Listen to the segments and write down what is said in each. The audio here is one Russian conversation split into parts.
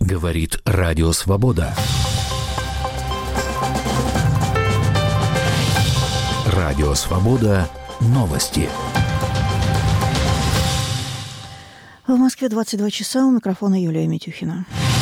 Говорит Радио Свобода. Радио Свобода. Новости. В Москве 22 часа. У микрофона Юлия Митюхина.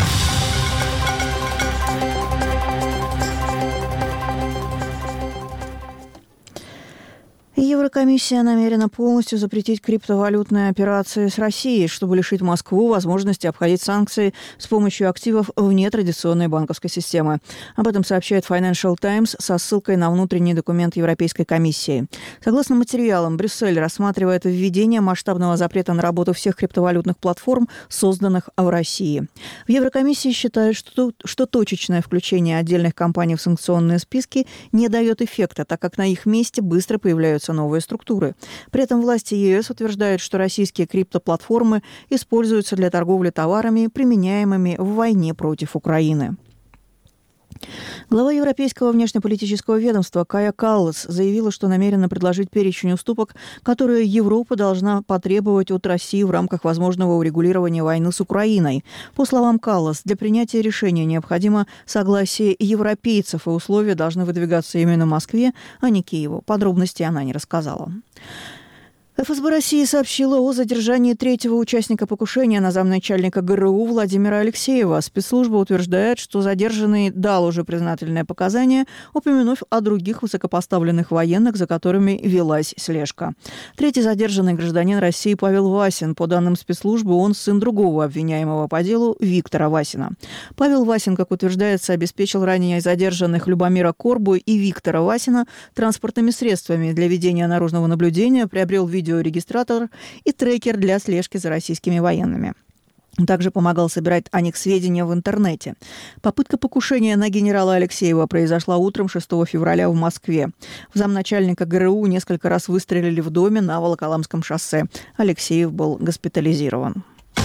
Еврокомиссия намерена полностью запретить криптовалютные операции с Россией, чтобы лишить Москву возможности обходить санкции с помощью активов вне традиционной банковской системы. Об этом сообщает Financial Times со ссылкой на внутренний документ Европейской комиссии. Согласно материалам, Брюссель рассматривает введение масштабного запрета на работу всех криптовалютных платформ, созданных в России. В Еврокомиссии считают, что точечное включение отдельных компаний в санкционные списки не дает эффекта, так как на их месте быстро появляются новые структуры. При этом власти ЕС утверждают, что российские криптоплатформы используются для торговли товарами, применяемыми в войне против Украины. Глава Европейского внешнеполитического ведомства Кая Каллас заявила, что намерена предложить перечень уступок, которые Европа должна потребовать от России в рамках возможного урегулирования войны с Украиной. По словам Каллас, для принятия решения необходимо согласие европейцев, и условия должны выдвигаться именно Москве, а не Киеву. Подробностей она не рассказала. ФСБ России сообщила о задержании третьего участника покушения на замначальника ГРУ Владимира Алексеева. Спецслужба утверждает, что задержанный дал уже признательное показание, упомянув о других высокопоставленных военных, за которыми велась слежка. Третий задержанный гражданин России Павел Васин. По данным спецслужбы, он сын другого обвиняемого по делу Виктора Васина. Павел Васин, как утверждается, обеспечил ранее задержанных Любомира Корбу и Виктора Васина транспортными средствами для ведения наружного наблюдения, приобрел видеорегистратор и трекер для слежки за российскими военными. Также помогал собирать о них сведения в интернете. Попытка покушения на генерала Алексеева произошла утром 6 февраля в Москве. В замначальника ГРУ несколько раз выстрелили в доме на Волоколамском шоссе. Алексеев был госпитализирован.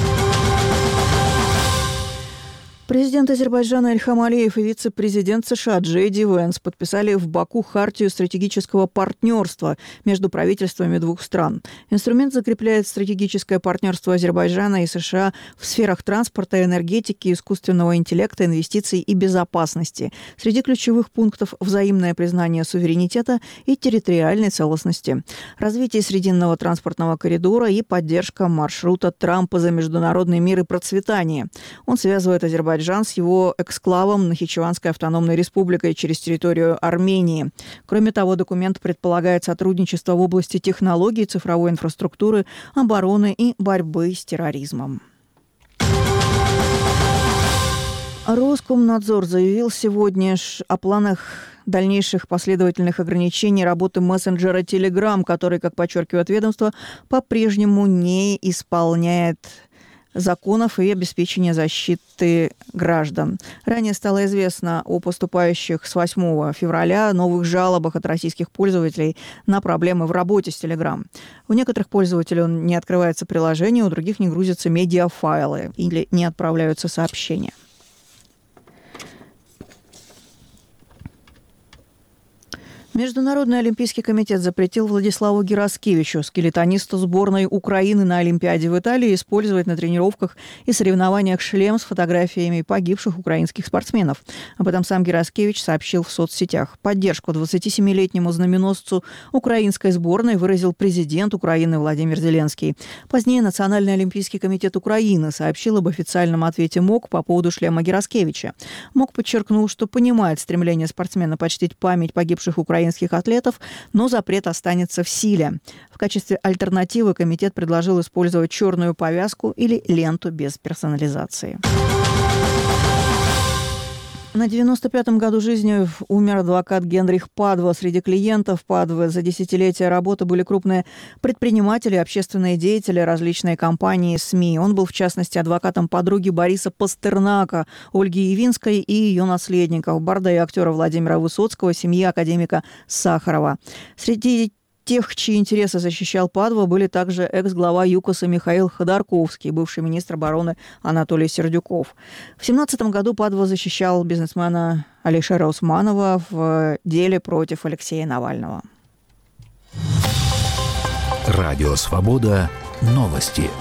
Президент Азербайджана Ильхам Алиев и вице-президент США Джей Ди Венс подписали в Баку хартию стратегического партнерства между правительствами двух стран. Инструмент закрепляет стратегическое партнерство Азербайджана и США в сферах транспорта, энергетики, искусственного интеллекта, инвестиций и безопасности. Среди ключевых пунктов взаимное признание суверенитета и территориальной целостности, развитие срединного транспортного коридора и поддержка маршрута Трампа за международный мир и процветание. Он связывает Азербайджан с его эксклавом Нахичеванской автономной республикой через территорию Армении. Кроме того, документ предполагает сотрудничество в области технологий, цифровой инфраструктуры, обороны и борьбы с терроризмом. Роскомнадзор заявил сегодня о планах дальнейших последовательных ограничений работы мессенджера Telegram, который, как подчеркивает ведомство, по-прежнему не исполняет законов и обеспечения защиты граждан. Ранее стало известно о поступающих с 8 февраля новых жалобах от российских пользователей на проблемы в работе с Telegram. У некоторых пользователей не открывается приложение, у других не грузятся медиафайлы или не отправляются сообщения. Международный олимпийский комитет запретил Владиславу Гераскевичу, скелетонисту сборной Украины на Олимпиаде в Италии, использовать на тренировках и соревнованиях шлем с фотографиями погибших украинских спортсменов. Об этом сам Гераскевич сообщил в соцсетях. Поддержку 27-летнему знаменосцу украинской сборной выразил президент Украины Владимир Зеленский. Позднее Национальный олимпийский комитет Украины сообщил об официальном ответе МОК по поводу шлема Гераскевича. МОК подчеркнул, что понимает стремление спортсмена почтить память погибших украинских атлетов, но запрет останется в силе. В качестве альтернативы комитет предложил использовать черную повязку или ленту без персонализации. На 95-м году жизни умер адвокат Генрих Падва. Среди клиентов Падвы за десятилетия работы были крупные предприниматели, общественные деятели, различные компании, СМИ. Он был, в частности, адвокатом подруги Бориса Пастернака, Ольги Явинской и ее наследников, барда и актера Владимира Высоцкого, семьи академика Сахарова. Среди тех, чьи интересы защищал Падва, были также экс-глава ЮКОСа Михаил Ходорковский, бывший министр обороны Анатолий Сердюков. В 2017 году Падва защищал бизнесмена Алишера Усманова в деле против Алексея Навального. Радио «Свобода». Новости.